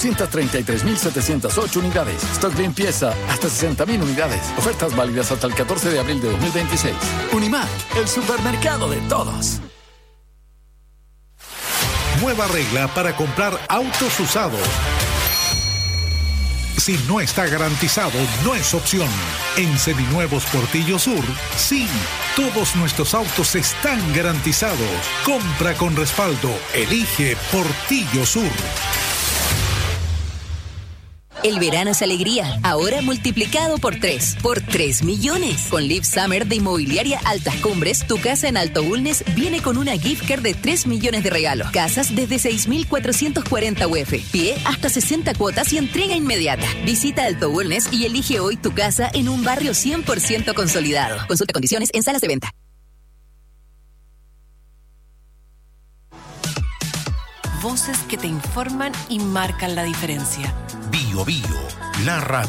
233.708 unidades. Stock de limpieza, hasta 60.000 unidades. Ofertas válidas hasta el 14 de abril de 2026. Unimac, el supermercado de todos. Nueva regla para comprar autos usados. Si no está garantizado, no es opción. En Seminuevos Portillo Sur, sí, todos nuestros autos están garantizados. Compra con respaldo. Elige Portillo Sur. El verano es alegría, ahora multiplicado por 3. Por 3 millones. Con Live Summer de Inmobiliaria Altas Cumbres, tu casa en Alto Bulnes viene con una gift card de 3 millones de regalos. Casas desde 6.440 UF. Pie hasta 60 cuotas y entrega inmediata. Visita Alto Bulnes y elige hoy tu casa en un barrio 100% consolidado. Consulta condiciones en salas de venta. Voces que te informan y marcan la diferencia. Bio Bio, la radio.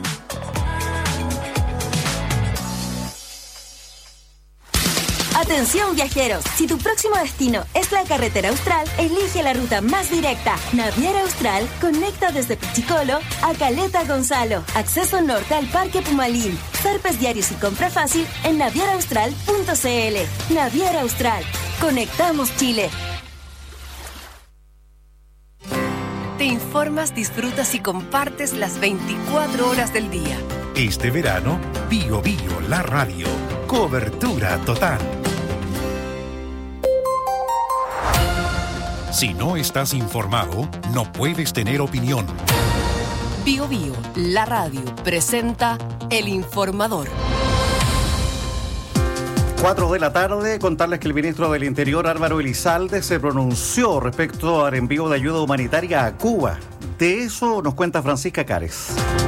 Atención viajeros, si tu próximo destino es la carretera austral, elige la ruta más directa. Naviera Austral conecta desde Pichicolo a Caleta Gonzalo. Acceso norte al Parque Pumalín. Zarpes diarios y compra fácil en navieraaustral.cl. Naviera Austral. Conectamos Chile. Te informas, disfrutas y compartes las 24 horas del día. Este verano, Bio Bio, la radio. Cobertura total. Si no estás informado, no puedes tener opinión. Bio Bio, la radio, presenta El Informador. 4 de la tarde, contarles que el ministro del Interior, Álvaro Elizalde, se pronunció respecto al envío de ayuda humanitaria a Cuba. De eso nos cuenta Francisca Cárez.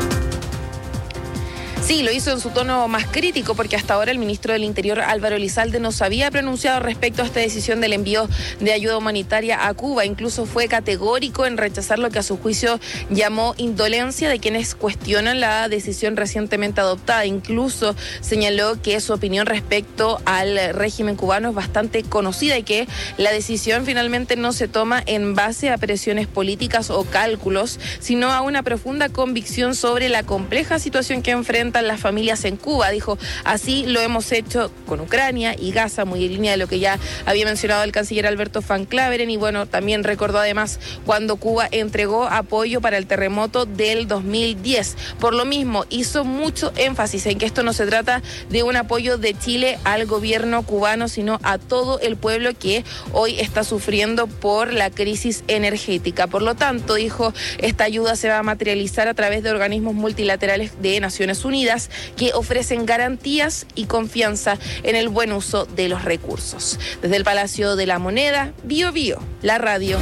Sí, lo hizo en su tono más crítico porque hasta ahora el ministro del Interior, Álvaro Elizalde, no se había pronunciado respecto a esta decisión del envío de ayuda humanitaria a Cuba. Incluso fue categórico en rechazar lo que a su juicio llamó indolencia de quienes cuestionan la decisión recientemente adoptada. Incluso señaló que su opinión respecto al régimen cubano es bastante conocida y que la decisión finalmente no se toma en base a presiones políticas o cálculos, sino a una profunda convicción sobre la compleja situación que enfrenta las familias en Cuba. Dijo, así lo hemos hecho con Ucrania y Gaza, muy en línea de lo que ya había mencionado el canciller Alberto Van Claveren, y bueno, también recordó además cuando Cuba entregó apoyo para el terremoto del 2010. Por lo mismo, hizo mucho énfasis en que esto no se trata de un apoyo de Chile al gobierno cubano, sino a todo el pueblo que hoy está sufriendo por la crisis energética. Por lo tanto, dijo, esta ayuda se va a materializar a través de organismos multilaterales de Naciones Unidas que ofrecen garantías y confianza en el buen uso de los recursos. Desde el Palacio de la Moneda, Bio Bio, la radio.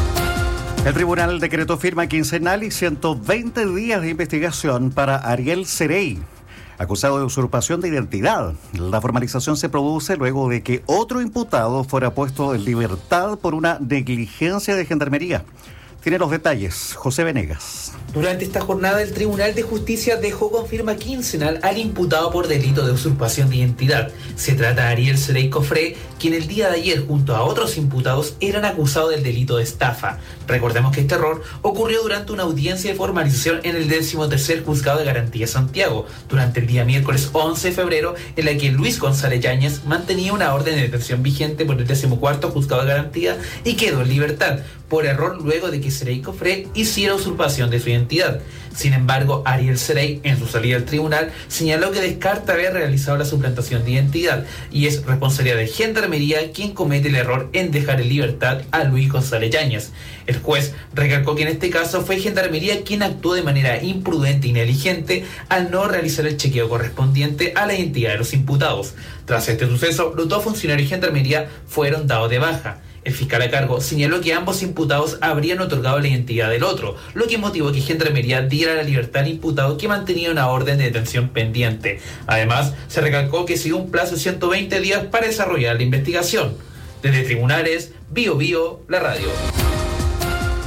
El tribunal decretó firma quincenal y 120 días de investigación para Ariel Cerey, acusado de usurpación de identidad. La formalización se produce luego de que otro imputado fuera puesto en libertad por una negligencia de gendarmería. Tiene los detalles, José Venegas. Durante esta jornada, el Tribunal de Justicia dejó con firma quincenal al imputado por delito de usurpación de identidad. Se trata de Ariel Cerey Cofré, quien el día de ayer, junto a otros imputados, eran acusados del delito de estafa. Recordemos que este error ocurrió durante una audiencia de formalización en el 13º Juzgado de Garantía Santiago, durante el día miércoles 11 de febrero, en la que Luis González Yáñez mantenía una orden de detención vigente por el 14º Juzgado de Garantía y quedó en libertad, por error luego de que Cerey Cofré hiciera usurpación de su identidad. Sin embargo, Ariel Cerey, en su salida al tribunal, señaló que descarta haber realizado la suplantación de identidad y es responsabilidad de Gendarmería quien comete el error en dejar en libertad a Luis González Yáñez. El juez recalcó que en este caso fue Gendarmería quien actuó de manera imprudente y negligente al no realizar el chequeo correspondiente a la identidad de los imputados. Tras este suceso, los dos funcionarios de Gendarmería fueron dados de baja. El fiscal a cargo señaló que ambos imputados habrían otorgado la identidad del otro, lo que motivó que Gendarmería diera la libertad al imputado que mantenía una orden de detención pendiente. Además, se recalcó que siguió un plazo de 120 días para desarrollar la investigación. Desde tribunales, Bio Bio, la radio.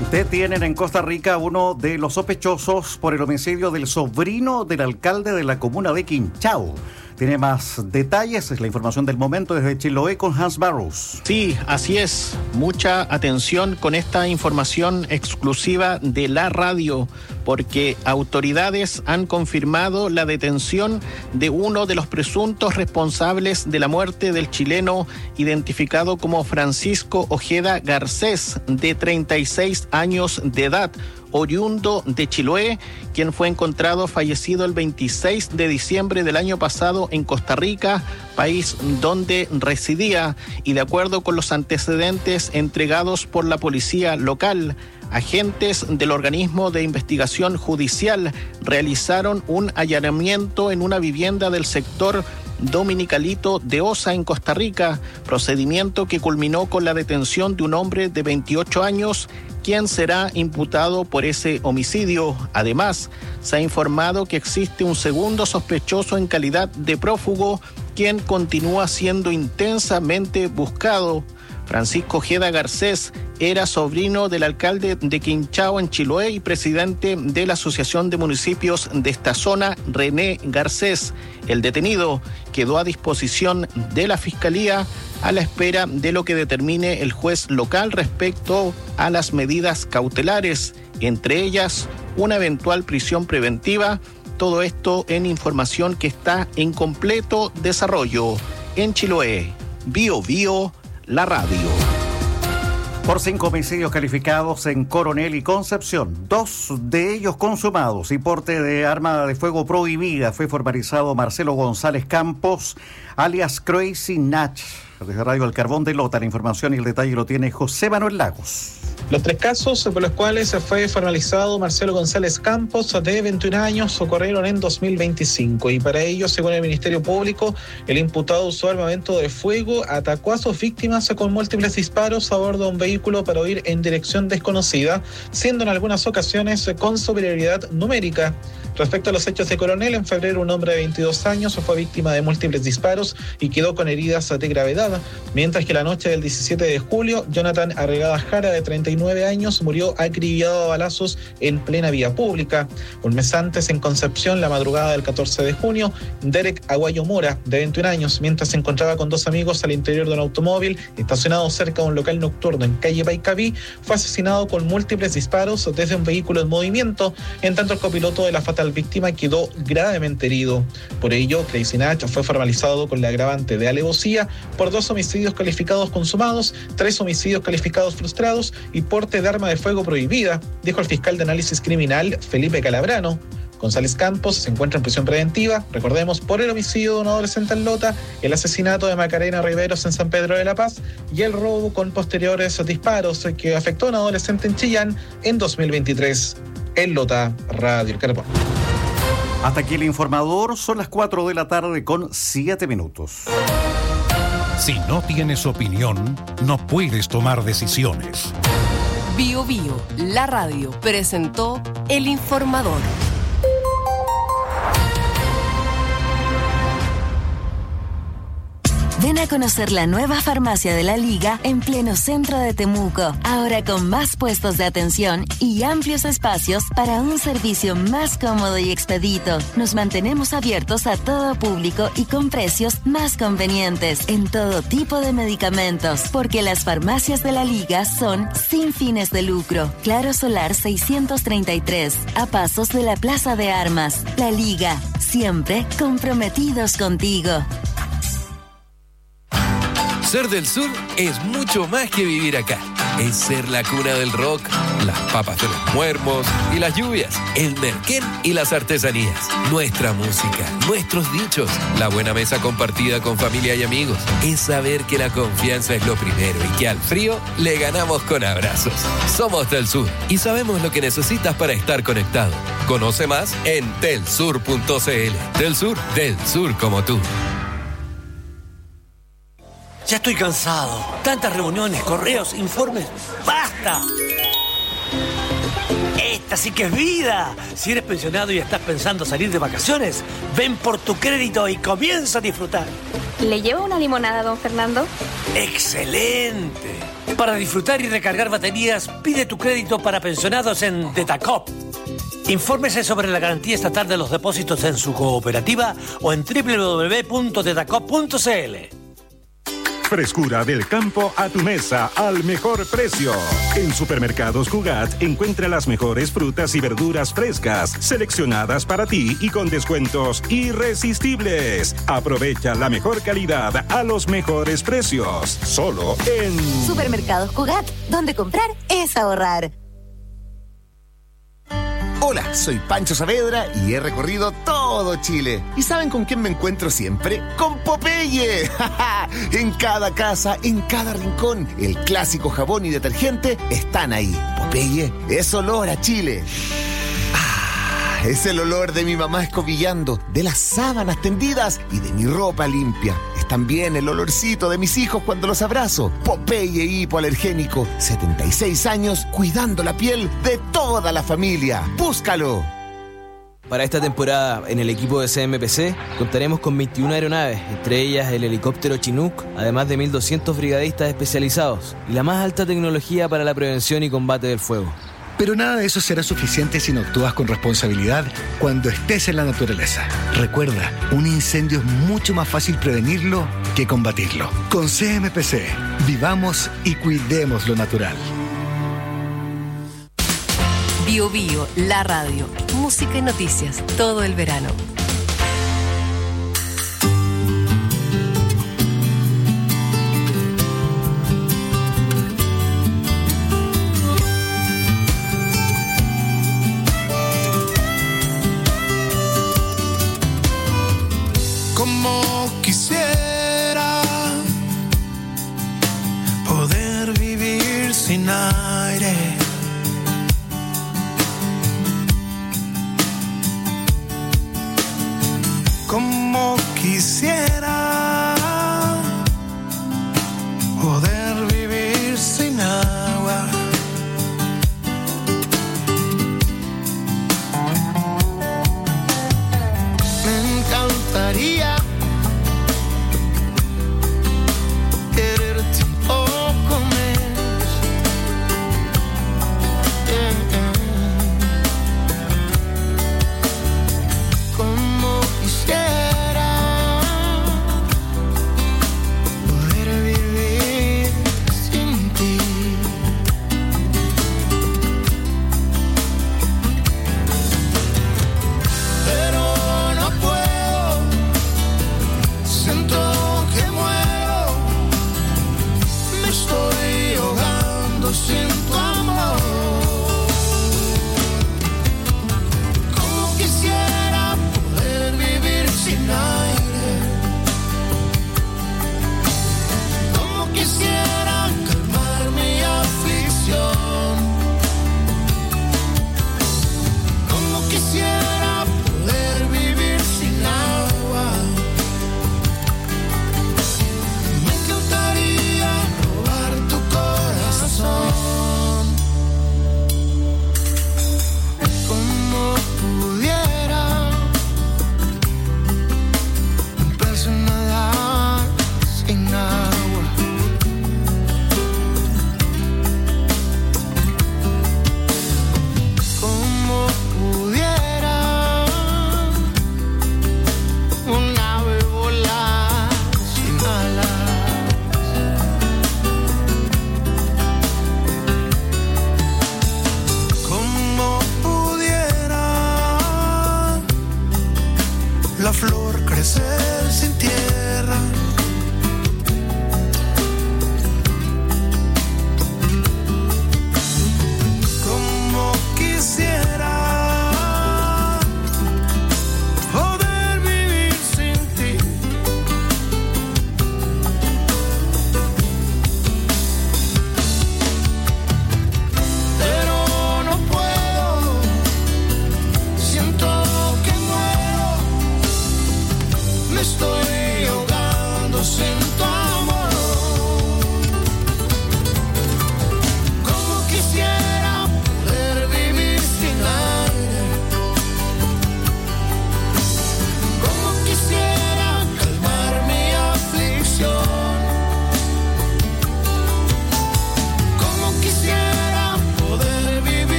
Detienen en Costa Rica a uno de los sospechosos por el homicidio del sobrino del alcalde de la comuna de Quinchao. Tiene más detalles, es la información del momento desde Chiloé con Hans Barrows. Sí, así es. Mucha atención con esta información exclusiva de la radio, porque autoridades han confirmado la detención de uno de los presuntos responsables de la muerte del chileno identificado como Francisco Ojeda Garcés, de 36 años de edad, oriundo de Chiloé, quien fue encontrado fallecido el 26 de diciembre del año pasado en Costa Rica, país donde residía, y de acuerdo con los antecedentes entregados por la policía local, agentes del organismo de investigación judicial realizaron un allanamiento en una vivienda del sector Dominicalito de Osa en Costa Rica, procedimiento que culminó con la detención de un hombre de 28 años, quien será imputado por ese homicidio. Además, se ha informado que existe un segundo sospechoso en calidad de prófugo, quien continúa siendo intensamente buscado. Francisco Ojeda Garcés era sobrino del alcalde de Quinchao en Chiloé y presidente de la Asociación de Municipios de esta zona, René Garcés. El detenido quedó a disposición de la Fiscalía a la espera de lo que determine el juez local respecto a las medidas cautelares, entre ellas una eventual prisión preventiva. Todo esto en información que está en completo desarrollo. En Chiloé, Bio Bio, la radio. Por 5 homicidios calificados en Coronel y Concepción, 2 de ellos consumados y porte de arma de fuego prohibida, fue formalizado Marcelo González Campos, alias Crazy Natch. Desde Radio El Carbón de Lota, la información y el detalle lo tiene José Manuel Lagos. Los 3 casos por los cuales fue formalizado Marcelo González Campos, de 21 años, ocurrieron en 2025 y para ello, según el Ministerio Público, el imputado usó armamento de fuego, atacó a sus víctimas con múltiples disparos a bordo de un vehículo para huir en dirección desconocida, siendo en algunas ocasiones con superioridad numérica. Respecto a los hechos de Coronel, en febrero un hombre de 22 años fue víctima de múltiples disparos y quedó con heridas de gravedad, mientras que la noche del 17 de julio, Jonathan Arregada Jara, de 39 años, murió acribillado a balazos en plena vía pública. Un mes antes, en Concepción, la madrugada del 14 de junio, Derek Aguayo Mora, de 21 años, mientras se encontraba con 2 amigos al interior de un automóvil estacionado cerca de un local nocturno en calle Paicaví, fue asesinado con múltiples disparos desde un vehículo en movimiento, en tanto el copiloto de la fatal víctima quedó gravemente herido. Por ello, Crazy Natch fue formalizado con la agravante de alevosía por 2 homicidios calificados consumados, 3 homicidios calificados frustrados y porte de arma de fuego prohibida, dijo el fiscal de análisis criminal Felipe Calabrano. González Campos se encuentra en prisión preventiva, recordemos, por el homicidio de un adolescente en Lota, el asesinato de Macarena Riveros en San Pedro de la Paz y el robo con posteriores disparos que afectó a un adolescente en Chillán en 2023. En Lota, Radio El Carbón. Hasta aquí el informador, son las 4 de la tarde con 7 minutos. Si no tienes opinión, no puedes tomar decisiones. Bio Bio, la radio, presentó El Informador. Ven a conocer la nueva farmacia de la Liga en pleno centro de Temuco. Ahora con más puestos de atención y amplios espacios para un servicio más cómodo y expedito. Nos mantenemos abiertos a todo público y con precios más convenientes en todo tipo de medicamentos, porque las farmacias de la Liga son sin fines de lucro. Claro Solar 633, a pasos de la Plaza de Armas. La Liga, siempre comprometidos contigo. Ser del Sur es mucho más que vivir acá. Es ser la cuna del rock, las papas de los muermos y las lluvias, el merquén y las artesanías, nuestra música, nuestros dichos, la buena mesa compartida con familia y amigos. Es saber que la confianza es lo primero y que al frío le ganamos con abrazos. Somos del Sur y sabemos lo que necesitas para estar conectado. Conoce más en telsur.cl. Del Sur como tú. Ya estoy cansado. Tantas reuniones, correos, informes. ¡Basta! Esta sí que es vida. Si eres pensionado y estás pensando salir de vacaciones, ven por tu crédito y comienza a disfrutar. ¿Le llevo una limonada, don Fernando? ¡Excelente! Para disfrutar y recargar baterías, pide tu crédito para pensionados en Tetacop. Infórmese sobre la garantía estatal de los depósitos en su cooperativa o en www.tetacop.cl. Frescura del campo a tu mesa al mejor precio. En Supermercados Cugat encuentra las mejores frutas y verduras frescas, seleccionadas para ti y con descuentos irresistibles. Aprovecha la mejor calidad a los mejores precios. Solo en Supermercados Cugat, donde comprar es ahorrar. Hola, soy Pancho Saavedra y he recorrido todo Chile. ¿Y saben con quién me encuentro siempre? ¡Con Popeye! En cada casa, en cada rincón, el clásico jabón y detergente están ahí. Popeye es olor a Chile. Es el olor de mi mamá escobillando, de las sábanas tendidas y de mi ropa limpia. Es también el olorcito de mis hijos cuando los abrazo. Popeye hipoalergénico, 76 años cuidando la piel de toda la familia. ¡Búscalo! Para esta temporada, en el equipo de CMPC, contaremos con 21 aeronaves, entre ellas el helicóptero Chinook, además de 1.200 brigadistas especializados y la más alta tecnología para la prevención y combate del fuego. Pero nada de eso será suficiente si no actúas con responsabilidad cuando estés en la naturaleza. Recuerda, un incendio es mucho más fácil prevenirlo que combatirlo. Con CMPC, vivamos y cuidemos lo natural. Bio Bio, la radio, música y noticias, todo el verano. Como quisiera poder vivir sin aire. Como quisiera poder vivir sin agua. Me encantaría quererte un poco más. Como quisiera poder vivir sin ti. Pero no puedo,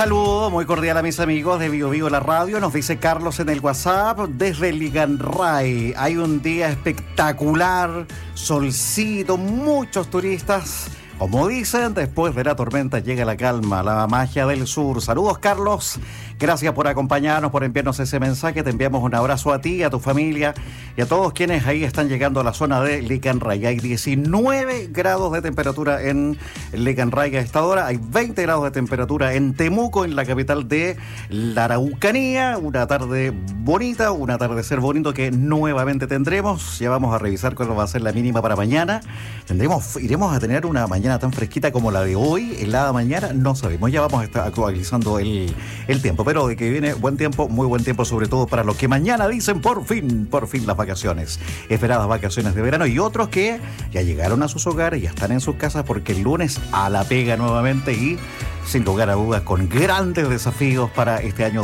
saludo muy cordial a mis amigos de Bio Bio la Radio. Nos dice Carlos en el WhatsApp desde Liganray. Hay un día espectacular, solcito, muchos turistas. Como dicen, después de la tormenta llega la calma, la magia del sur. Saludos, Carlos. Gracias por acompañarnos, por enviarnos ese mensaje. Te enviamos un abrazo a ti, a tu familia y a todos quienes ahí están llegando a la zona de Liganray. Hay 19 grados de temperatura en Liganray a esta hora. Hay 20 grados de temperatura en Temuco, en la capital de la Araucanía. Una tarde bonita, un atardecer bonito que nuevamente tendremos. Ya vamos a revisar cuál va a ser la mínima para mañana. Iremos a tener una mañana tan fresquita como la de hoy. Helada mañana, no sabemos. Ya vamos a estar actualizando el tiempo. Pero de que viene buen tiempo, muy buen tiempo, sobre todo para los que mañana dicen por fin las vacaciones. Esperadas vacaciones de verano, y otros que ya llegaron a sus hogares, ya están en sus casas porque el lunes a la pega nuevamente y sin lugar a dudas con grandes desafíos para este año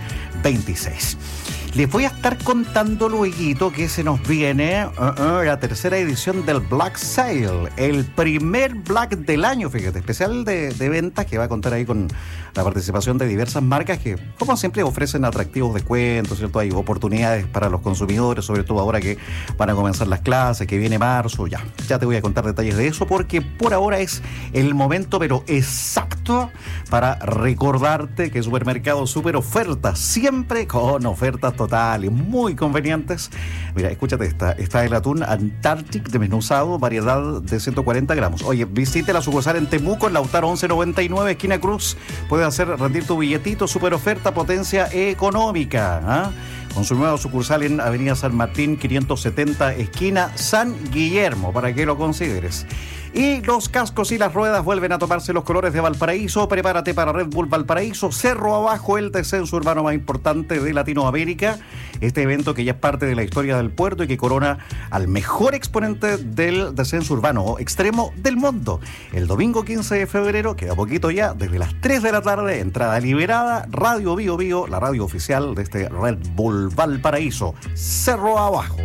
2026. Les voy a estar contando luego que se nos viene la tercera edición del Black Sale, el primer Black del año, fíjate, especial de ventas que va a contar ahí con la participación de diversas marcas que, como siempre, ofrecen atractivos descuentos, ¿cierto? Hay oportunidades para los consumidores, sobre todo ahora que van a comenzar las clases, que viene marzo, ya te voy a contar detalles de eso, porque por ahora es el momento, pero exacto, para recordarte que Supermercado Super Oferta, siempre con ofertas totales, muy convenientes. Mira, escúchate esta. Está el atún Antarctic desmenuzado, variedad de 140 gramos. Oye, visite la sucursal en Temuco, en Lautaro 1199, esquina Cruz. Puedes hacer rendir tu billetito, super oferta, potencia económica. Con su nueva sucursal en Avenida San Martín, 570, esquina San Guillermo, para que lo consideres. Y los cascos y las ruedas vuelven a tomarse los colores de Valparaíso. Prepárate para Red Bull Valparaíso, Cerro Abajo, el descenso urbano más importante de Latinoamérica. Este evento que ya es parte de la historia del puerto y que corona al mejor exponente del descenso urbano extremo del mundo. El domingo 15 de febrero, queda poquito ya, desde las 3 de la tarde, entrada liberada, Radio Bio Bio, la radio oficial de este Red Bull Valparaíso, Cerro Abajo.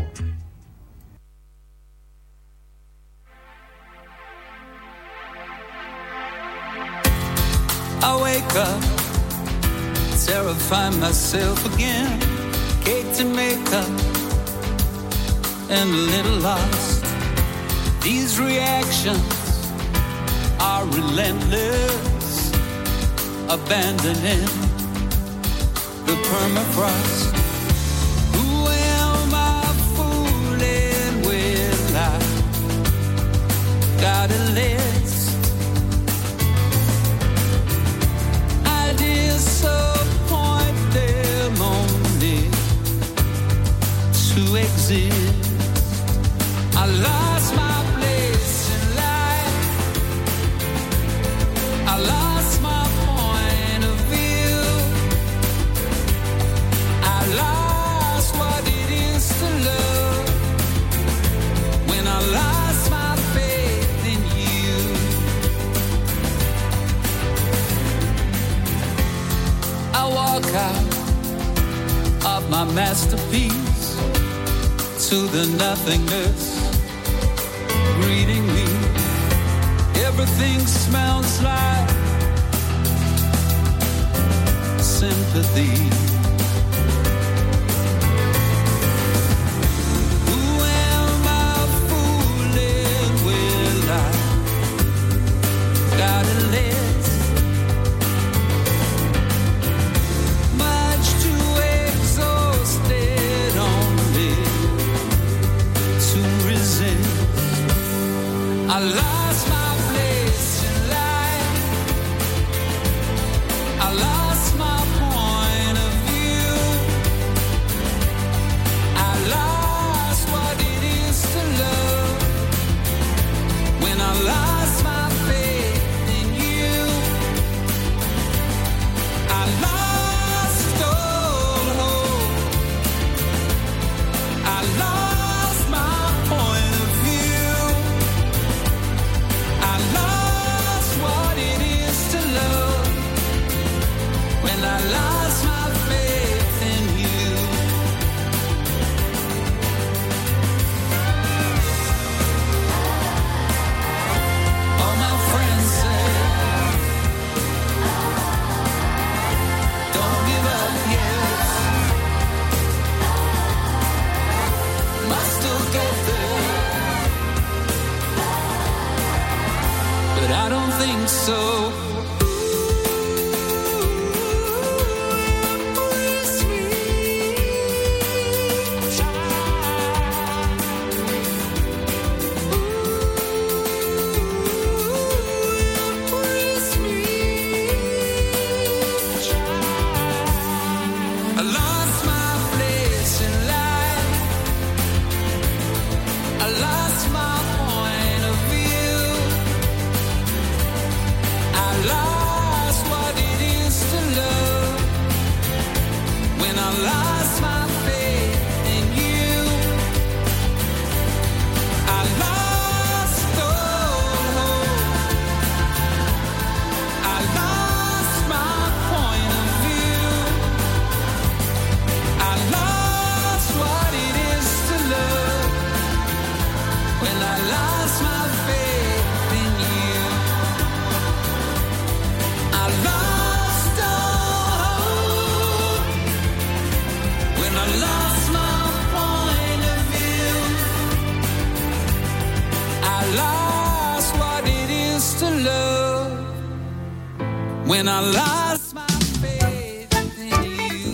I wake up, terrify myself again. Cake to make up, and a little lost. These reactions are relentless, abandoning the permafrost. Who am I fooling with? I got a list. Disappoint them only to exist. I lost my place in life. I lost my point of view. I lost what it is to love when I lost my faith in you. I walk out of my masterpiece to the nothingness greeting me. Everything smells like sympathy. Who am I fooling with? I got a list. I lost my place in life. I lost my point of so. When I lost my faith in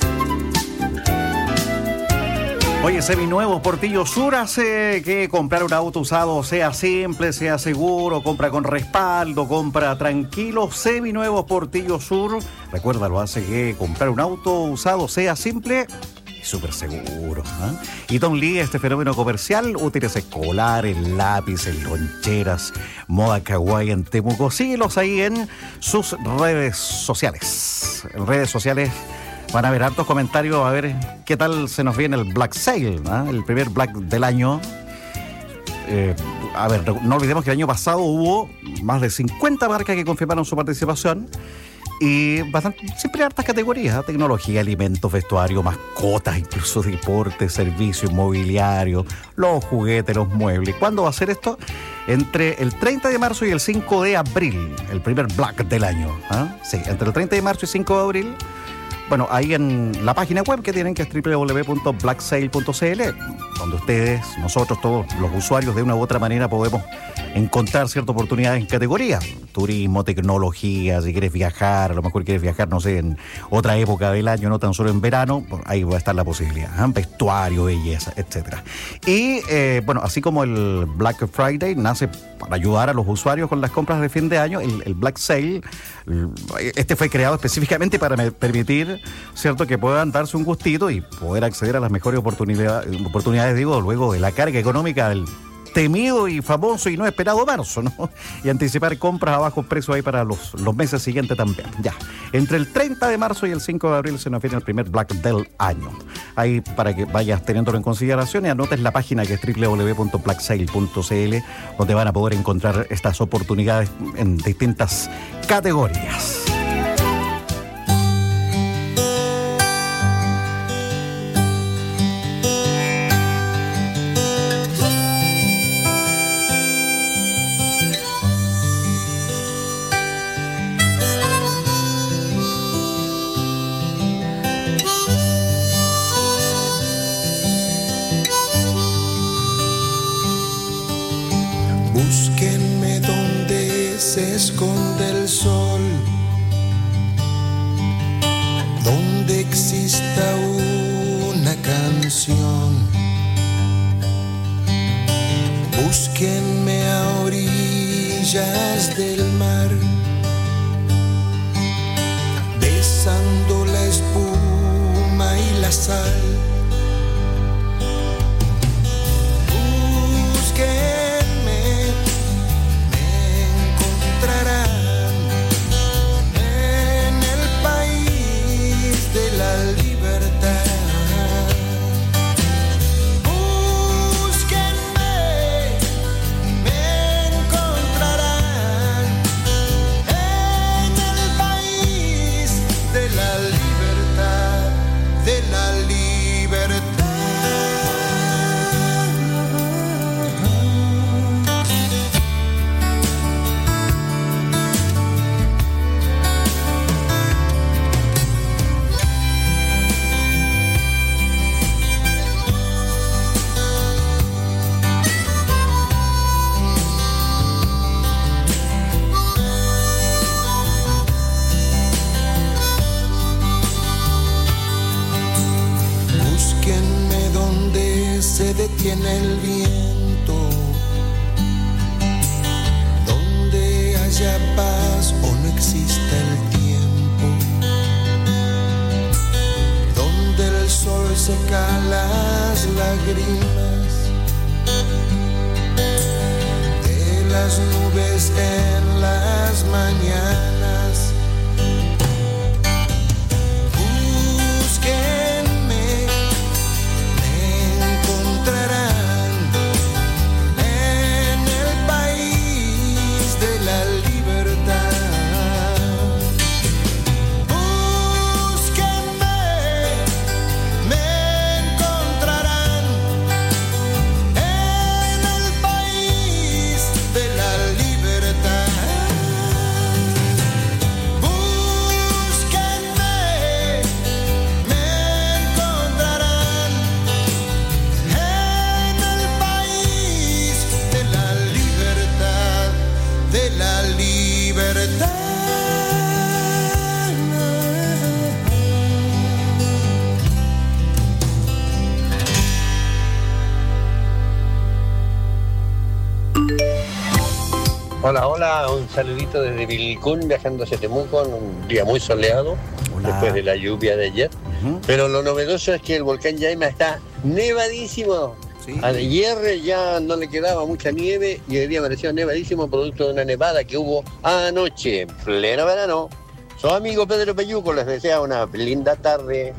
you. Oye, Seminuevos Portillo Sur hace que comprar un auto usado sea simple, sea seguro, compra con respaldo, compra tranquilo. Seminuevos Portillo Sur, recuérdalo, hace que comprar un auto usado sea simple y súper seguro, ¿eh? Y Don Lee, este fenómeno comercial, útiles escolares, lápices, loncheras, moda kawaii en Temuco. Síguelos ahí en sus redes sociales. En redes sociales van a ver hartos comentarios, a ver qué tal se nos viene el Black Sale, ¿eh? El primer Black del año. A ver, no olvidemos que el año pasado hubo más de 50 marcas que confirmaron su participación. Y bastante, siempre hartas categorías, tecnología, alimentos, vestuario, mascotas, incluso deporte, servicio, inmobiliario, los juguetes, los muebles. ¿Cuándo va a ser esto? Entre el 30 de marzo y el 5 de abril, el primer Black del año. ¿Eh? Sí, entre el 30 de marzo y 5 de abril. Bueno, ahí en la página web que tienen, que es www.blacksale.cl, donde ustedes, nosotros, todos los usuarios, de una u otra manera podemos encontrar ciertas oportunidades en categoría. Turismo, tecnología, si quieres viajar, a lo mejor quieres viajar, no sé, en otra época del año, no tan solo en verano, ahí va a estar la posibilidad. Vestuario, belleza, etcétera. Y, bueno, así como el Black Friday nace para ayudar a los usuarios con las compras de fin de año, el Black Sale, este fue creado específicamente para permitir, ¿cierto?, que puedan darse un gustito y poder acceder a las mejores oportunidades, digo, luego de la carga económica del temido y famoso y no esperado marzo, ¿no? Y anticipar compras a bajos precios ahí para los meses siguientes también. Ya, entre el 30 de marzo y el 5 de abril se nos viene el primer Black del año. Ahí para que vayas teniéndolo en consideración y anotes la página que es www.blacksale.cl, donde van a poder encontrar estas oportunidades en distintas categorías. Búsquenme donde se esconde el sol, donde exista una canción. Búsquenme a orillas del mar, besando la espuma y la sal. Búsquenme, me encontrarán. Búsquenme donde se detiene el viento, donde haya paz o no exista el tiempo, donde el sol seca las lágrimas de las nubes en las mañanas. Búsquenme, me encontrarán en el país de la libertad. Búsquenme, me encontrarán en el país de la libertad. Hola, un saludito desde Vilcún, viajando hacia Temuco, en un día muy soleado, después de la lluvia de ayer. Pero lo novedoso es que el volcán Yaima está nevadísimo. Ayer ya no le quedaba mucha nieve y hoy día amaneció nevadísimo, producto de una nevada que hubo anoche, en pleno verano. Su amigo Pedro Peyuco les desea una linda tarde.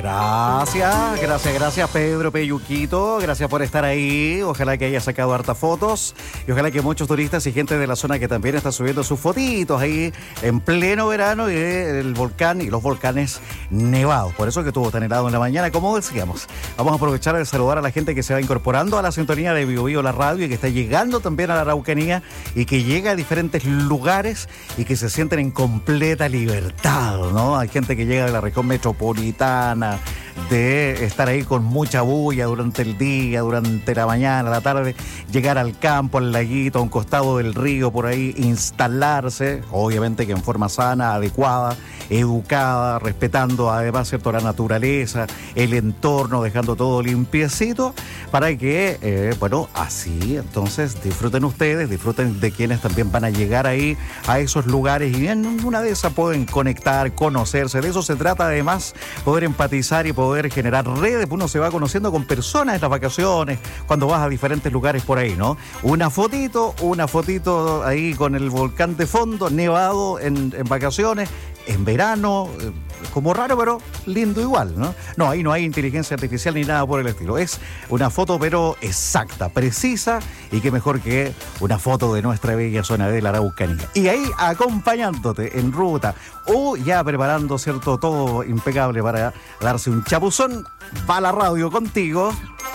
Gracias Pedro Peyuquito, gracias por estar ahí, ojalá que haya sacado hartas fotos y ojalá que muchos turistas y gente de la zona que también está subiendo sus fotitos ahí en pleno verano y el volcán y los volcanes nevados, por eso que estuvo tan helado en la mañana, como decíamos. Vamos a aprovechar de saludar a la gente que se va incorporando a la sintonía de Bio Bio, la radio, y que está llegando también a la Araucanía y que llega a diferentes lugares y que se sienten en completa libertad, ¿no? Hay gente que llega de la región metropolitana, de estar ahí con mucha bulla durante el día, durante la mañana, la tarde, llegar al campo, al laguito, a un costado del río, por ahí, instalarse, obviamente que en forma sana, adecuada, educada, respetando además, ¿cierto?, la naturaleza, el entorno, dejando todo limpiecito, para que, así entonces disfruten ustedes, disfruten de quienes también van a llegar ahí a esos lugares y en una de esas pueden conectar, conocerse. De eso se trata además, poder empatizar y poder generar redes. Uno se va conociendo con personas en las vacaciones, cuando vas a diferentes lugares por ahí, ¿no? Una fotito ahí con el volcán de fondo, nevado en vacaciones, en verano, como raro, pero lindo igual, ¿no? No, ahí no hay inteligencia artificial ni nada por el estilo. Es una foto, pero exacta, precisa, y qué mejor que una foto de nuestra bella zona de la Araucanía. Y ahí acompañándote en ruta o ya preparando, ¿cierto?, todo impecable para darse un chapuzón, va la radio contigo.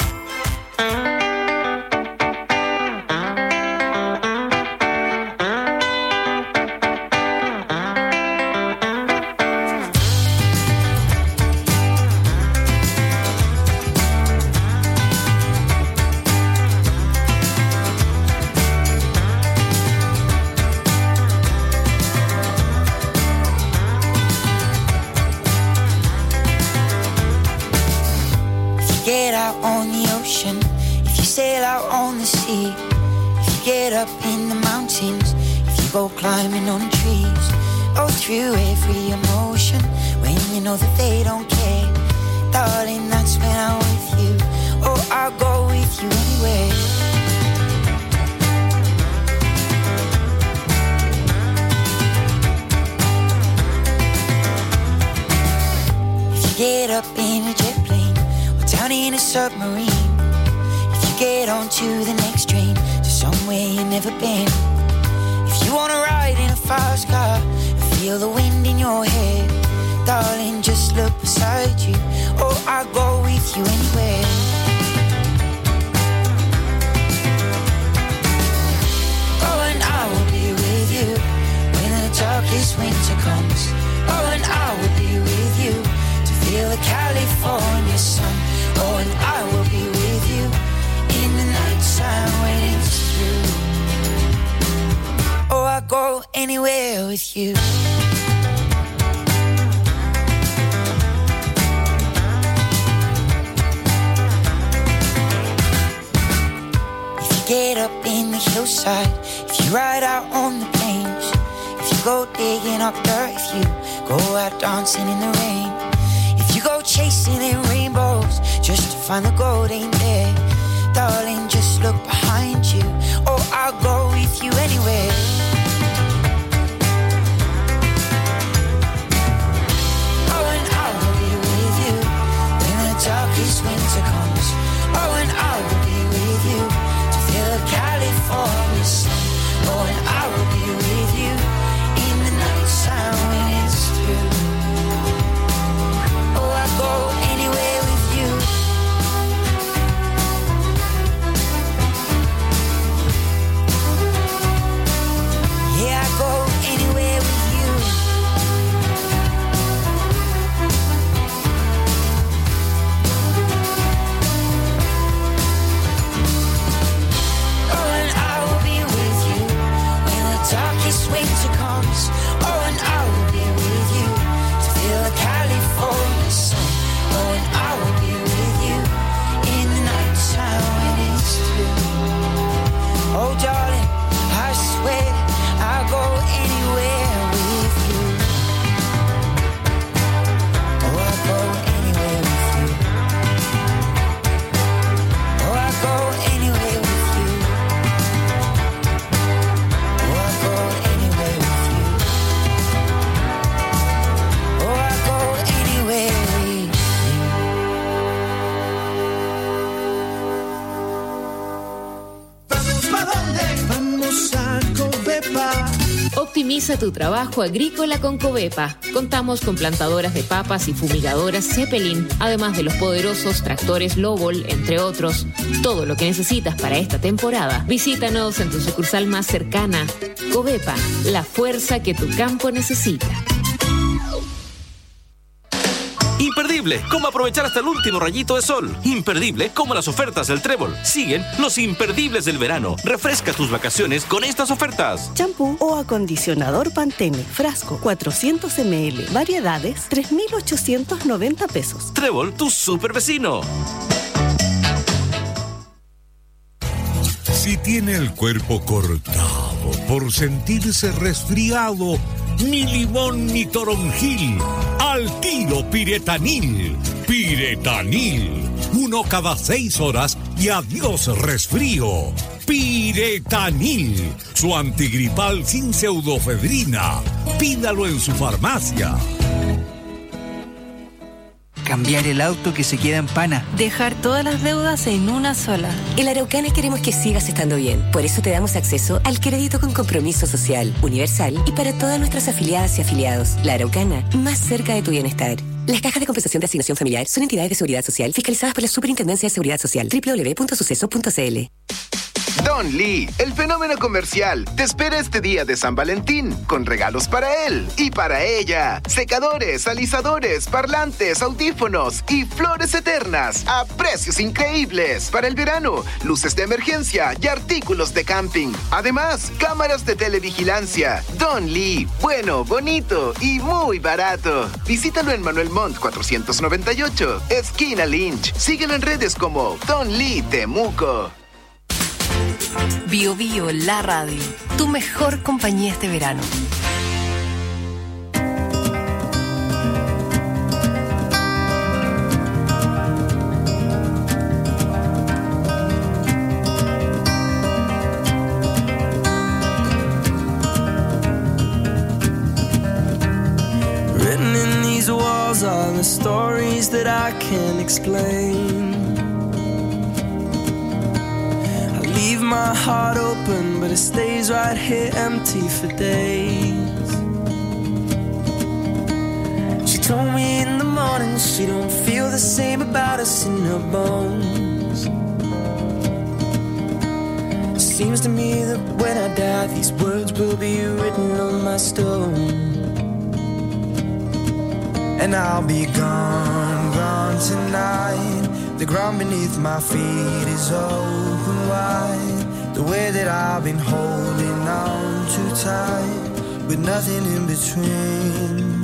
Go climbing on trees, oh, through every emotion, when you know that they don't care, darling, that's when I'm with you, oh, I'll go with you anywhere. If you get up in a jet plane, or down in a submarine, if you get onto the next train, to somewhere you've never been, you wanna ride in a fast car and feel the wind in your hair, darling, just look beside you, oh, I'll go with you anywhere. Oh, and I will be with you when the darkest winter comes. Oh, and I will be with you to feel the California sun. Oh, and I will be with you in the nighttime when it's through. Oh, I'll go anywhere with you. go digging up dirt, if you go out dancing in the rain, if you go chasing in rainbows just to find the gold ain't there, darling, just look behind you, or I'll go with you anywhere. Oh, and I will be with you when the darkest winter comes. Oh, and I will be with you to feel the California sun. Oh, and I will be with you in the night time when it's through. Oh, I go anywhere with you. Yeah, I go anywhere with you. Oh, and I will be with you when the darkest winter comes. Oh, and I will be with you to feel the California sun. Oh, and I will be with you in the night time when it's through. Oh, darling, I swear I'll go anywhere with you. Oh, I'll go anywhere with you. Oh, I'll go anywhere with you. Oh, I'll go anywhere with you. Oh, I'll go anywhere with you. ¿Vamos pa' dónde? Vamos a Covepa. Optimiza tu trabajo agrícola con Covepa. Contamos con plantadoras de papas y fumigadoras Zeppelin, además de los poderosos tractores Lobol, entre otros. Todo lo que necesitas para esta temporada. Visítanos en tu sucursal más cercana. Covepa, la fuerza que tu campo necesita. Imperdible, cómo aprovechar hasta el último rayito de sol. Imperdible, como las ofertas del Trébol. Siguen los imperdibles del verano. Refresca tus vacaciones con estas ofertas. Champú o acondicionador Pantene, frasco 400 ml, variedades 3.890 pesos. Trébol, tu super vecino. Si tiene el cuerpo cortado por sentirse resfriado, ni limón ni toronjil, al tiro Piretanil. Piretanil, 1 cada 6 horas y adiós resfrío. Piretanil, su antigripal sin pseudofedrina. Pídalo en su farmacia. Cambiar el auto que se queda en pana. Dejar todas las deudas en una sola. En La Araucana queremos que sigas estando bien. Por eso te damos acceso al crédito con compromiso social, universal y para todas nuestras afiliadas y afiliados. La Araucana, más cerca de tu bienestar. Las cajas de compensación de asignación familiar son entidades de seguridad social fiscalizadas por la Superintendencia de Seguridad Social. www.suceso.cl. Don Lee, el fenómeno comercial, te espera este día de San Valentín con regalos para él y para ella. Secadores, alisadores, parlantes, audífonos y flores eternas a precios increíbles. Para el verano, luces de emergencia y artículos de camping. Además, cámaras de televigilancia. Don Lee, bueno, bonito y muy barato. Visítalo en Manuel Montt 498, esquina Lynch. Síguelo en redes como Don Lee Temuco. Bio Bio, la radio. Tu mejor compañía este verano. Written in these walls are the stories that I can't explain. Leave my heart open, but it stays right here empty for days. She told me in the morning she don't feel the same about us in her bones. Seems to me that when I die, these words will be written on my stone. And I'll be gone, gone tonight. The ground beneath my feet is open wide. The way that I've been holding on too tight, with nothing in between.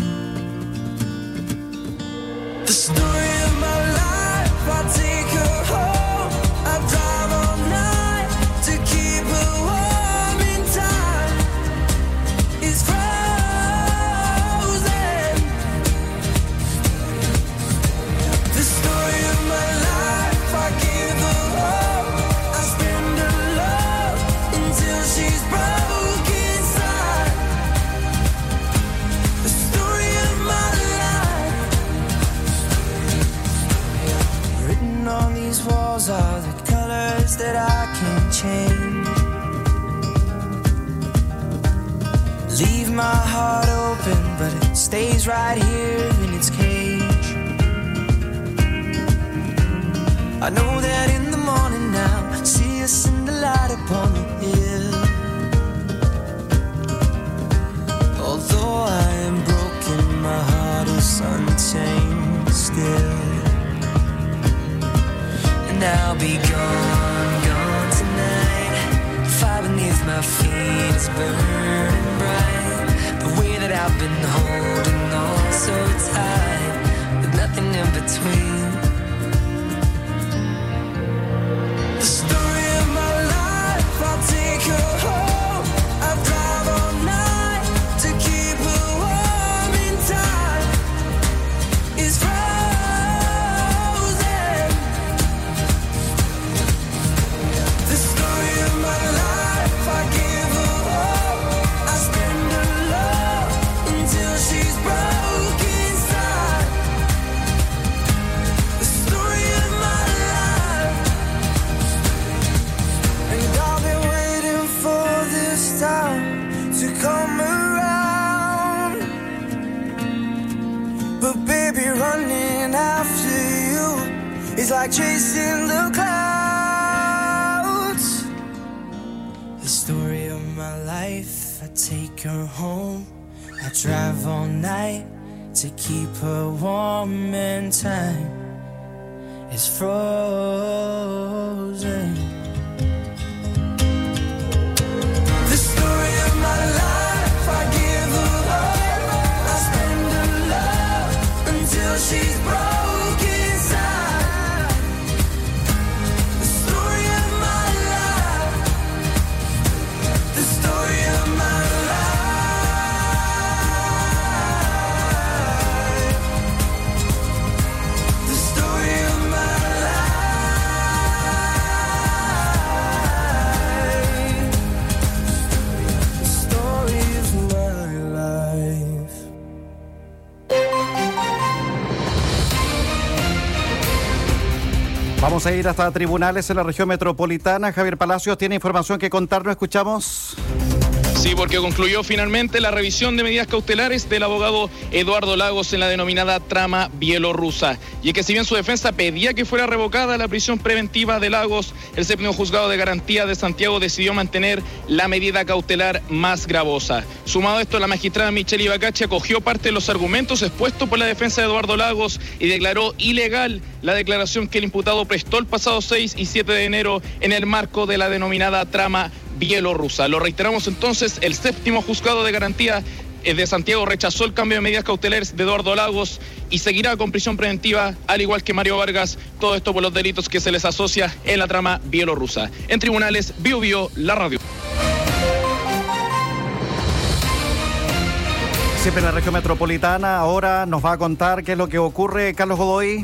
The story of my life, I take her home. I drive all night to keep her warm in time. It's Friday. these walls are the colors that I can't change. Leave my heart open, but it stays right here in its cage. I know that in the morning now, see us in the light upon the hill. Although I am broken, my heart is untamed still. And I'll be gone, gone tonight. The fire beneath my feet is burning bright. The way that I've been holding on so tight, with nothing in between. The story of my life, I'll take her home. I'll drive all night to keep her warm in time. It's frozen. The story of my life, I give her hope. I spend her love until she's broke inside. The story of my life. And I've been waiting for this time to come around. But baby, running after you is like chasing the clouds. The story of my life, I take her home. I drive all night to keep her warm, and time is frozen. The story of my life, I give her hope. I spend her love until she's broke inside. The story of my life. The story of my life. The story of my life. The story of my life. Vamos a ir hasta tribunales en la región metropolitana. Javier Palacios tiene información que contarnos. Escuchamos. Sí, porque concluyó finalmente la revisión de medidas cautelares del abogado Eduardo Lagos en la denominada trama bielorrusa. Y es que si bien su defensa pedía que fuera revocada la prisión preventiva de Lagos, el séptimo juzgado de garantía de Santiago decidió mantener la medida cautelar más gravosa. Sumado a esto, la magistrada Michelle Ibacachi acogió parte de los argumentos expuestos por la defensa de Eduardo Lagos y declaró ilegal la declaración que el imputado prestó el pasado 6 y 7 de enero en el marco de la denominada trama bielorrusa. Lo reiteramos entonces, el séptimo juzgado de garantía de Santiago rechazó el cambio de medidas cautelares de Eduardo Lagos y seguirá con prisión preventiva, al igual que Mario Vargas, todo esto por los delitos que se les asocia en la trama bielorrusa. En tribunales, Bio Bio, la radio. Siempre en la región metropolitana, ahora nos va a contar qué es lo que ocurre Carlos Godoy.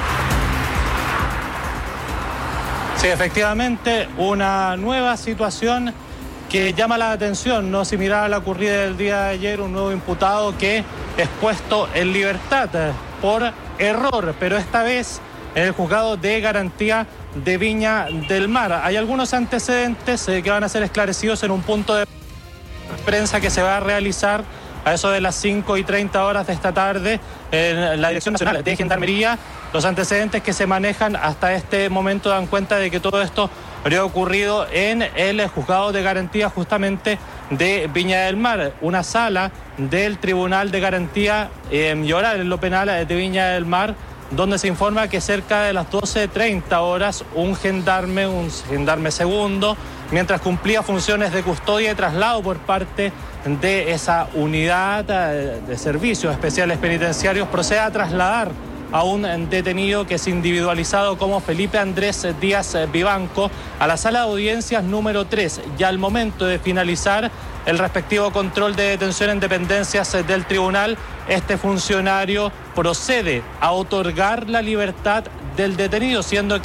Sí, efectivamente, una nueva situación que llama la atención, ¿no? Si miraba la ocurrida del día de ayer, un nuevo imputado que es puesto en libertad por error, pero esta vez en el juzgado de garantía de Viña del Mar. Hay algunos antecedentes que van a ser esclarecidos en un punto de prensa que se va a realizar a eso de las 5:30 de esta tarde en la Dirección Nacional de Gendarmería. Los antecedentes que se manejan hasta este momento dan cuenta de que todo esto habría ocurrido en el juzgado de garantía justamente de Viña del Mar, una sala del Tribunal de Garantía y Oral en lo penal de Viña del Mar, donde se informa que cerca de las 12:30 un gendarme segundo, mientras cumplía funciones de custodia y traslado por parte de esa unidad de servicios especiales penitenciarios, procede a trasladar a un detenido que es individualizado como Felipe Andrés Díaz Vivanco a la sala de audiencias número 3. Ya al momento de finalizar el respectivo control de detención en dependencias del tribunal, este funcionario procede a otorgar la libertad del detenido, siendo que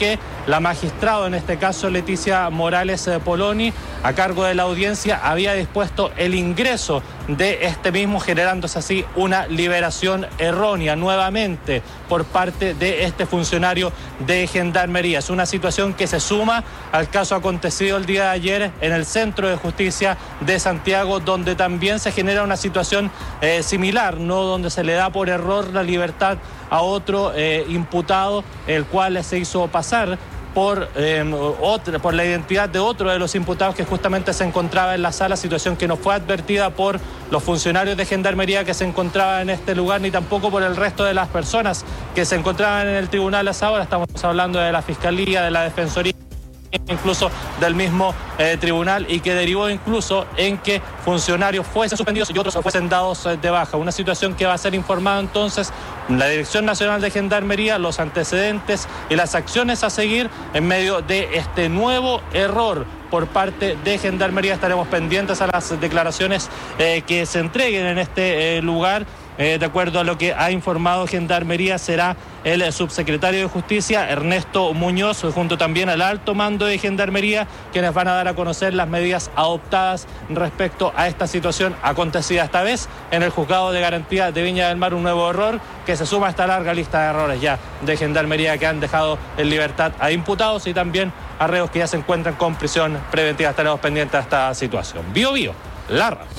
la magistrado, en este caso Leticia Morales Poloni, a cargo de la audiencia, había dispuesto el ingreso de este mismo, generándose así una liberación errónea nuevamente por parte de este funcionario de Gendarmería. Es una situación que se suma al caso acontecido el día de ayer en el Centro de Justicia de Santiago, donde también se genera una situación similar, ¿no? Donde se le da por error la libertad a otro imputado, el cual se hizo pasar por la identidad de otro de los imputados que justamente se encontraba en la sala, situación que no fue advertida por los funcionarios de Gendarmería que se encontraban en este lugar, ni tampoco por el resto de las personas que se encontraban en el tribunal a esa hora. Estamos hablando de la Fiscalía, de la Defensoría, incluso del mismo tribunal, y que derivó incluso en que funcionarios fuesen suspendidos y otros fuesen dados de baja. Una situación que va a ser informada entonces la Dirección Nacional de Gendarmería, los antecedentes y las acciones a seguir en medio de este nuevo error por parte de Gendarmería. Estaremos pendientes a las declaraciones que se entreguen en este lugar. De acuerdo a lo que ha informado Gendarmería, será el subsecretario de Justicia, Ernesto Muñoz, junto también al alto mando de Gendarmería, quienes van a dar a conocer las medidas adoptadas respecto a esta situación acontecida esta vez en el Juzgado de Garantía de Viña del Mar. Un nuevo error que se suma a esta larga lista de errores ya de Gendarmería que han dejado en libertad a imputados y también a reos que ya se encuentran con prisión preventiva. Estaremos pendientes de esta situación. Bio Bio, la radio.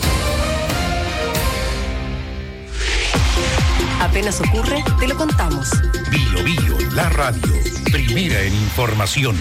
Apenas ocurre, te lo contamos. Bio Bio, la radio, primera en información.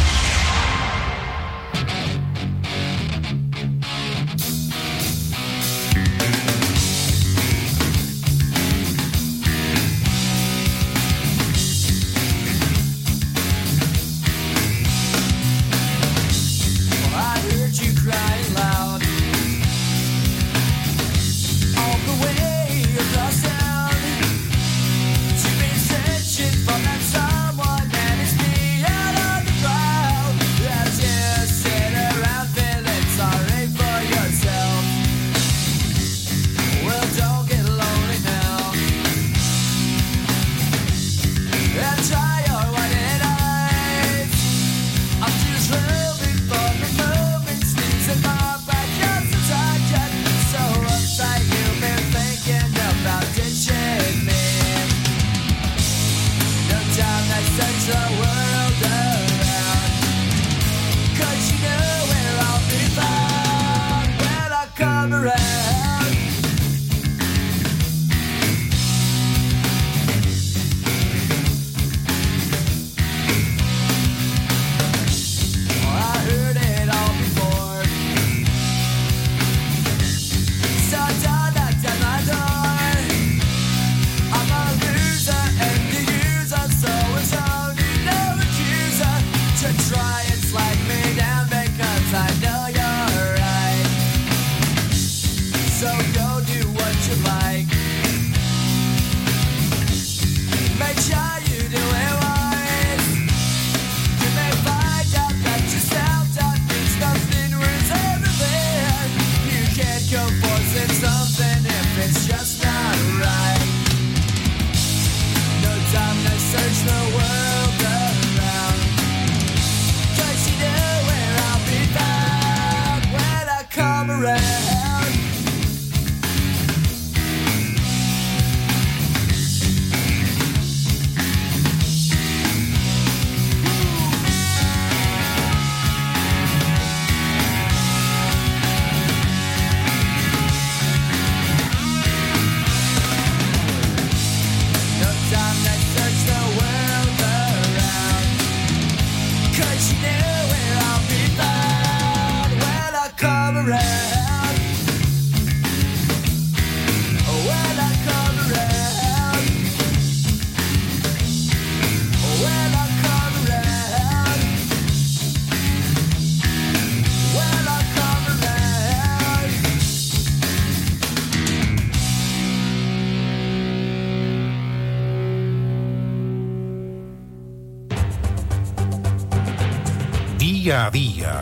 Día a día,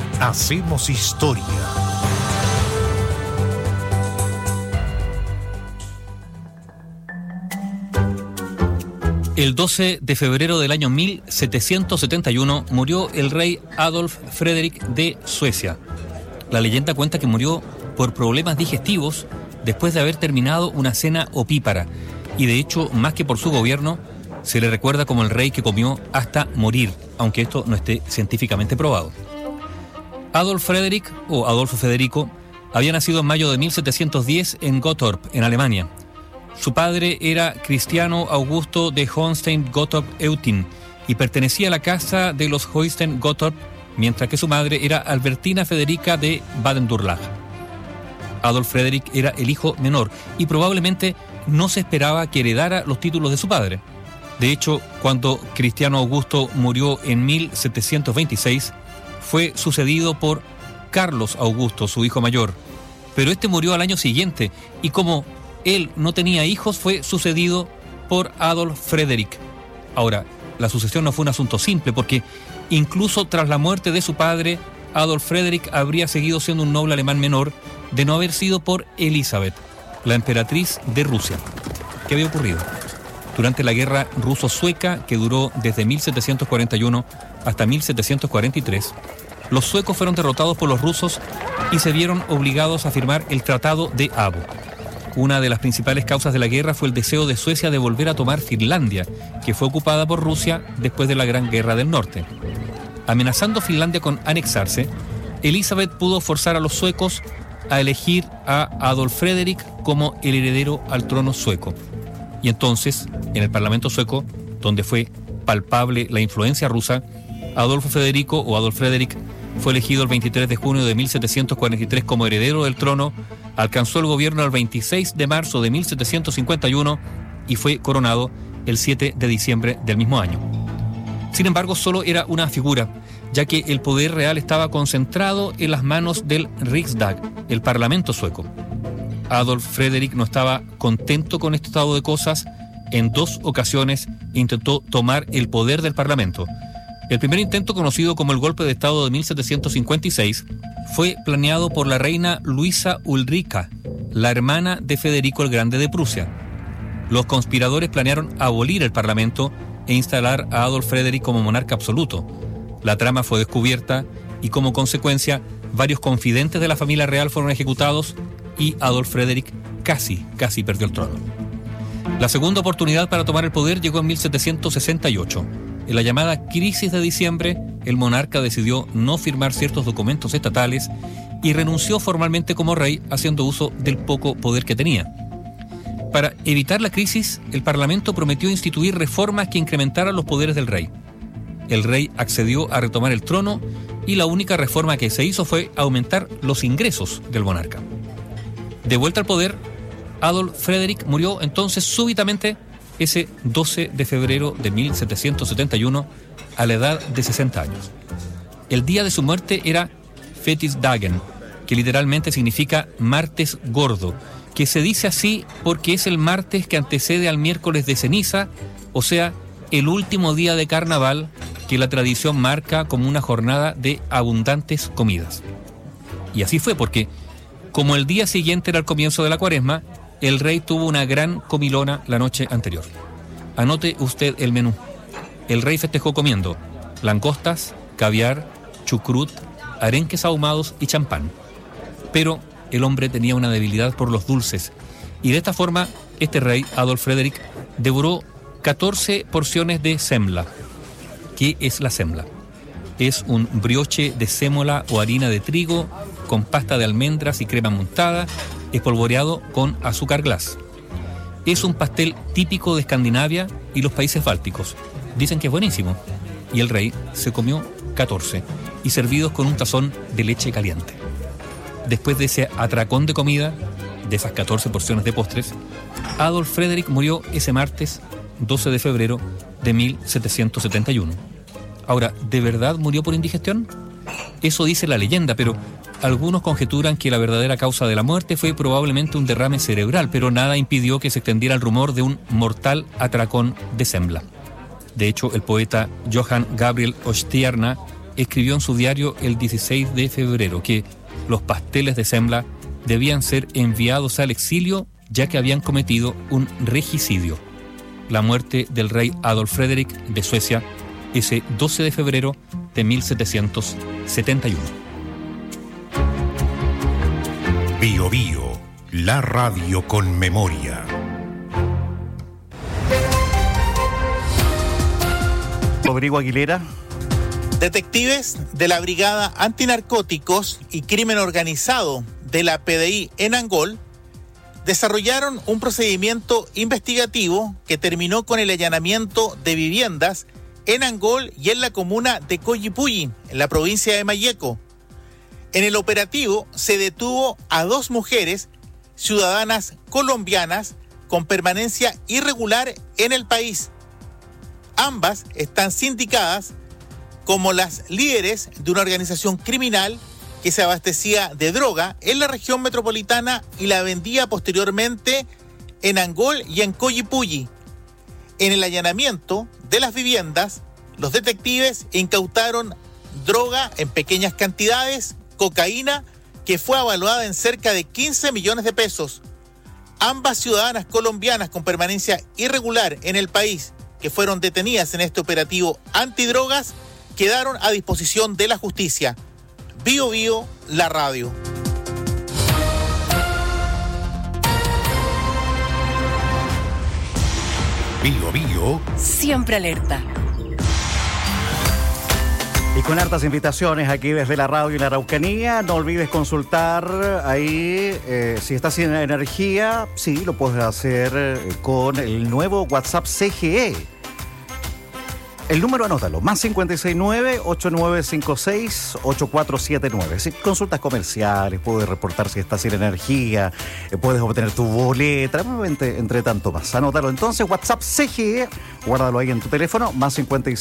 hacemos historia. El 12 de febrero del año 1771 murió el rey Adolf Fredrik de Suecia. La leyenda cuenta que murió por problemas digestivos después de haber terminado una cena opípara, y de hecho, más que por su gobierno, se le recuerda como el rey que comió hasta morir, aunque esto no esté científicamente probado. Adolf Fredrik, o Adolfo Federico, había nacido en mayo de 1710 en Gottorp, en Alemania. Su padre era Cristiano Augusto de Hohenstein-Gottorp-Eutin y pertenecía a la casa de los Hohenstein-Gottorp, mientras que su madre era Albertina Federica de Baden-Durlach. Adolf Fredrik era el hijo menor y probablemente no se esperaba que heredara los títulos de su padre. De hecho, cuando Cristiano Augusto murió en 1726, fue sucedido por Carlos Augusto, su hijo mayor. Pero este murió al año siguiente y como él no tenía hijos, fue sucedido por Adolf Fredrik. Ahora, la sucesión no fue un asunto simple, porque incluso tras la muerte de su padre, Adolf Fredrik habría seguido siendo un noble alemán menor de no haber sido por Elizabeth, la emperatriz de Rusia. ¿Qué había ocurrido? Durante la guerra ruso-sueca, que duró desde 1741 hasta 1743, los suecos fueron derrotados por los rusos y se vieron obligados a firmar el Tratado de Abo. Una de las principales causas de la guerra fue el deseo de Suecia de volver a tomar Finlandia, que fue ocupada por Rusia después de la Gran Guerra del Norte. Amenazando Finlandia con anexarse, Elizabeth pudo forzar a los suecos a elegir a Adolf Fredrik como el heredero al trono sueco. Y entonces, en el Parlamento sueco, donde fue palpable la influencia rusa, Adolfo Federico o Adolf Fredrik fue elegido el 23 de junio de 1743 como heredero del trono, alcanzó el gobierno el 26 de marzo de 1751 y fue coronado el 7 de diciembre del mismo año. Sin embargo, solo era una figura, ya que el poder real estaba concentrado en las manos del Riksdag, el Parlamento sueco. Adolf Fredrik no estaba contento con este estado de cosas. En 2 ocasiones intentó tomar el poder del Parlamento. El primer intento, conocido como el golpe de Estado de 1756, fue planeado por la reina Luisa Ulrica, la hermana de Federico el Grande de Prusia. Los conspiradores planearon abolir el Parlamento e instalar a Adolf Fredrik como monarca absoluto. La trama fue descubierta y, como consecuencia, varios confidentes de la familia real fueron ejecutados y Adolf Fredrik casi perdió el trono. La segunda oportunidad para tomar el poder llegó en 1768. En la llamada Crisis de Diciembre, el monarca decidió no firmar ciertos documentos estatales y renunció formalmente como rey, haciendo uso del poco poder que tenía. Para evitar la crisis, el Parlamento prometió instituir reformas que incrementaran los poderes del rey. El rey accedió a retomar el trono y la única reforma que se hizo fue aumentar los ingresos del monarca. De vuelta al poder, Adolf Fredrik murió entonces súbitamente ese 12 de febrero de 1771 a la edad de 60 años. El día de su muerte era Fetisdagen, que literalmente significa martes gordo, que se dice así porque es el martes que antecede al miércoles de ceniza, o sea, el último día de carnaval que la tradición marca como una jornada de abundantes comidas. Y así fue porque, como el día siguiente era el comienzo de la Cuaresma, el rey tuvo una gran comilona la noche anterior. Anote usted el menú. El rey festejó comiendo langostas, caviar, chucrut, arenques ahumados y champán. Pero el hombre tenía una debilidad por los dulces, y de esta forma este rey, Adolf Fredrik, devoró 14 porciones de semla. ¿Qué es la semla? Es un brioche de sémola o harina de trigo con pasta de almendras y crema montada, espolvoreado con azúcar glass. Es un pastel típico de Escandinavia y los países bálticos. Dicen que es buenísimo. Y el rey se comió 14 y servidos con un tazón de leche caliente. Después de ese atracón de comida, de esas 14 porciones de postres, Adolf Fredrik murió ese martes 12 de febrero de 1771. Ahora, ¿de verdad murió por indigestión? Eso dice la leyenda, pero algunos conjeturan que la verdadera causa de la muerte fue probablemente un derrame cerebral, pero nada impidió que se extendiera el rumor de un mortal atracón de semla. De hecho, el poeta Johann Gabriel Ostierna escribió en su diario el 16 de febrero que los pasteles de semla debían ser enviados al exilio ya que habían cometido un regicidio. la muerte del rey Adolf Fredrik de Suecia ese 12 de febrero de 1771. Bio Bio, la radio con memoria. Rodrigo Aguilera. Detectives de la Brigada Antinarcóticos y Crimen Organizado de la PDI en Angol desarrollaron un procedimiento investigativo que terminó con el allanamiento de viviendas en Angol y en la comuna de Coyipulli, en la provincia de Malleco. En el operativo se detuvo a 2 mujeres ciudadanas colombianas con permanencia irregular en el país. Ambas están sindicadas como las líderes de una organización criminal que se abastecía de droga en la región metropolitana y la vendía posteriormente en Angol y en Coyipulli. En el allanamiento de las viviendas, los detectives incautaron droga en pequeñas cantidades, cocaína, que fue evaluada en cerca de 15 millones de pesos. Ambas ciudadanas colombianas con permanencia irregular en el país, que fueron detenidas en este operativo antidrogas, quedaron a disposición de la justicia. Bio Bio, la radio. Bio Bio. Siempre alerta. Y con hartas invitaciones aquí desde la radio y la Araucanía. No olvides consultar ahí si estás sin energía. Sí, lo puedes hacer con el nuevo WhatsApp CGE. El número anótalo, más 569-8956-8479. Si consultas comerciales, puedes reportar si estás sin energía, puedes obtener tu boleta, entre tanto más. Anótalo entonces, WhatsApp CGE, guárdalo ahí en tu teléfono, más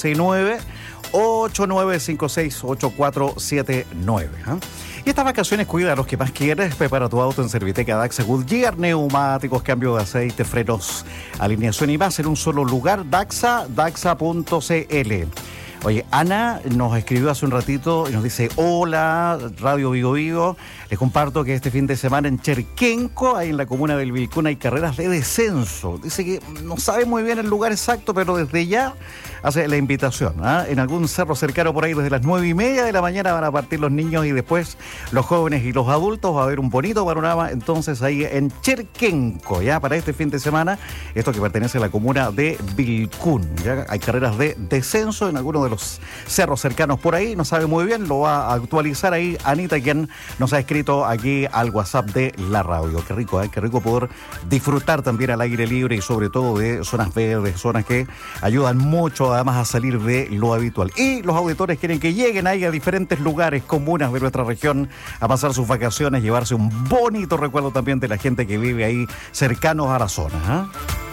569-8956-8479. Y estas vacaciones cuida a los que más quieres. Prepara tu auto en Serviteca Daxa Goodyear, neumáticos, cambio de aceite, frenos, alineación y más en un solo lugar. Daxa.cl. Oye, Ana nos escribió hace un ratito y nos dice: hola, Radio Vigo Vigo. Les comparto que este fin de semana en Cherquenco, ahí en la comuna del Vilcún, hay carreras de descenso. Dice que no sabe muy bien el lugar exacto, pero desde ya hace la invitación. En algún cerro cercano por ahí, desde las 9:30 de la mañana van a partir los niños y después los jóvenes y los adultos. Va a haber un bonito panorama entonces ahí en Cherquenco, ya para este fin de semana. Esto que pertenece a la comuna de Vilcún. Ya hay carreras de descenso en algunos de los cerros cercanos por ahí. No sabe muy bien, lo va a actualizar ahí Anita, quien nos ha escrito aquí al WhatsApp de la radio. Qué rico poder disfrutar también al aire libre y sobre todo de zonas verdes, zonas que ayudan mucho además a salir de lo habitual. Y los auditores quieren que lleguen ahí a diferentes lugares, comunas de nuestra región, a pasar sus vacaciones, llevarse un bonito recuerdo también de la gente que vive ahí cercanos a la zona.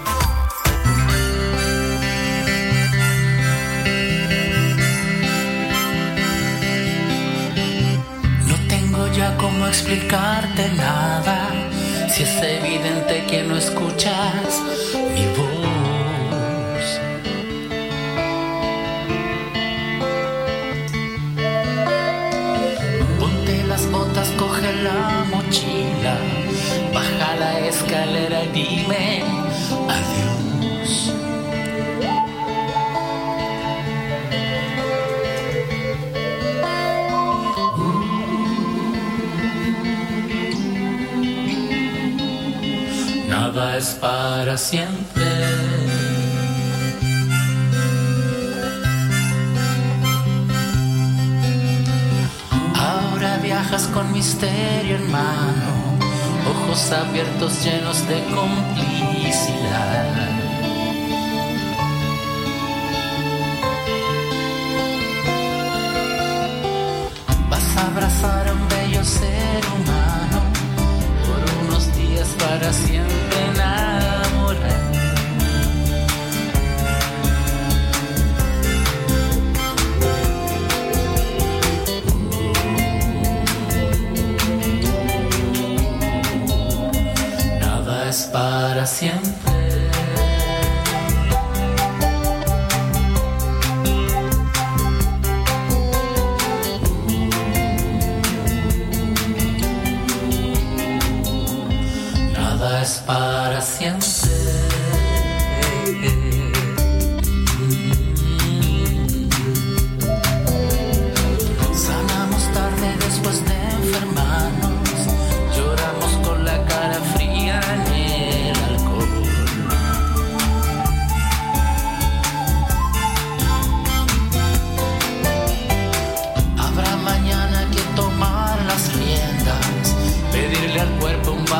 Ya cómo explicarte nada, si es evidente que no escuchas mi voz. Ponte las botas, coge la mochila, baja la escalera y dime adiós. Nada es para siempre. Ahora viajas con misterio en mano, ojos abiertos llenos de complicidad. Vas a abrazar a un bello ser humano por unos días para siempre enamorar. Nada es para siempre. Nada es para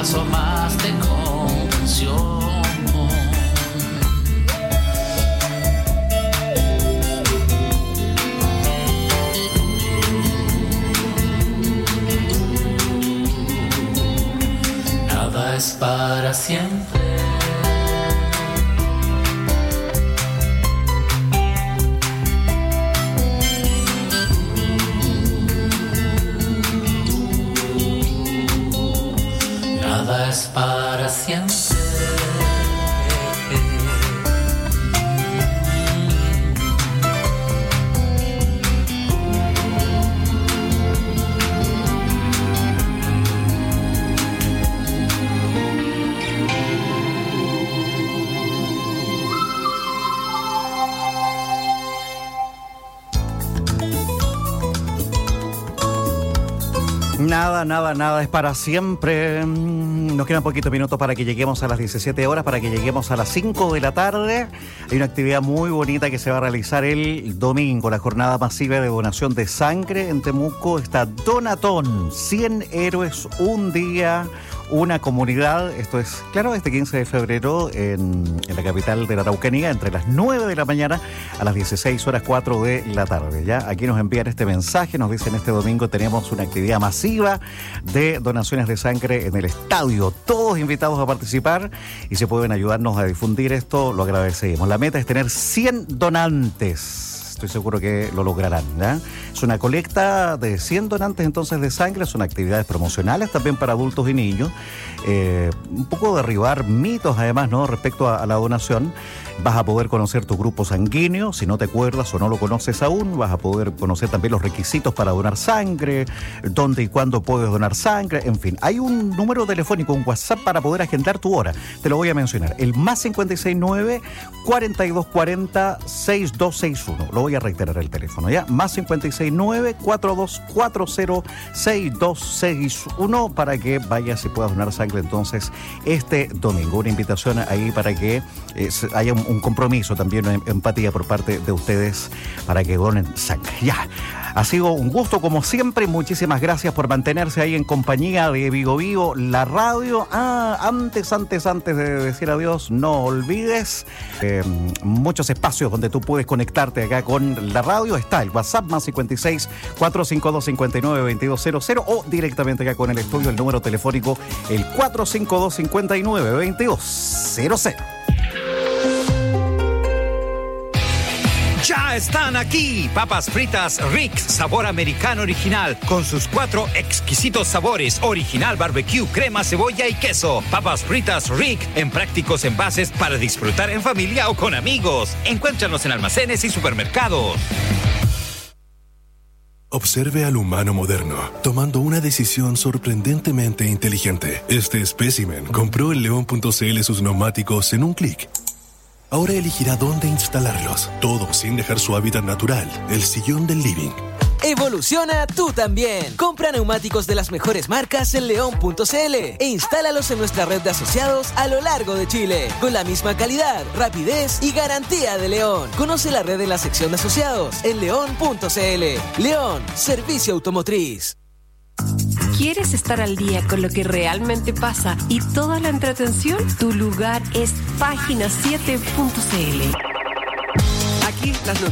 paso más de convención. Nada es para siempre. Nada es para siempre. Nada es para siempre. Nos quedan poquitos minutos para que lleguemos a las 17 horas, para que lleguemos a las 5 de la tarde. Hay una actividad muy bonita que se va a realizar el domingo, la jornada masiva de donación de sangre en Temuco. Está Donatón, 100 héroes, un día, una comunidad. Esto es, claro, este 15 de febrero en la capital de la Araucanía, entre las 9 de la mañana a las 16 horas 4 de la tarde. Ya aquí nos envían este mensaje, nos dicen este domingo tenemos una actividad masiva de donaciones de sangre en el estadio. Todos invitados a participar y si pueden ayudarnos a difundir esto, lo agradecemos. La meta es tener 100 donantes. Estoy seguro que lo lograrán, ¿ya? Es una colecta de 100 donantes entonces de sangre, son actividades promocionales también para adultos y niños. Un poco derribar mitos además, ¿no?, respecto a la donación. Vas a poder conocer tu grupo sanguíneo, si no te acuerdas o no lo conoces aún. Vas a poder conocer también los requisitos para donar sangre, dónde y cuándo puedes donar sangre, en fin. Hay un número telefónico, un WhatsApp para poder agendar tu hora. Te lo voy a mencionar, el más 569-4240-6261. Lo voy a reiterar el teléfono, ¿ya? Más 569-4240-6261 para que vayas y puedas donar sangre entonces este domingo. Una invitación ahí para que haya un compromiso, también una empatía por parte de ustedes para que donen sangre. Ya, ha sido un gusto como siempre. Muchísimas gracias por mantenerse ahí en compañía de Vigo Vigo, la radio. Antes de decir adiós, no olvides muchos espacios donde tú puedes conectarte acá con la radio. Está el WhatsApp más 56-452-59-2200 o directamente acá con el estudio, el número telefónico el 452-59-2200. Ya están aquí, papas fritas Rick, sabor americano original, con sus 4 exquisitos sabores, original, barbecue, crema, cebolla y queso. Papas fritas Rick, en prácticos envases para disfrutar en familia o con amigos. Encuéntranos en almacenes y supermercados. Observe al humano moderno, tomando una decisión sorprendentemente inteligente. Este espécimen compró en León.cl sus neumáticos en un clic. Ahora elegirá dónde instalarlos, todo sin dejar su hábitat natural, el sillón del living. Evoluciona tú también. Compra neumáticos de las mejores marcas en León.cl e instálalos en nuestra red de asociados a lo largo de Chile, con la misma calidad, rapidez y garantía de León. Conoce la red en la sección de asociados en León.cl. León, servicio automotriz. ¿Quieres estar al día con lo que realmente pasa y toda la entretención? Tu lugar es Página7.cl. Aquí las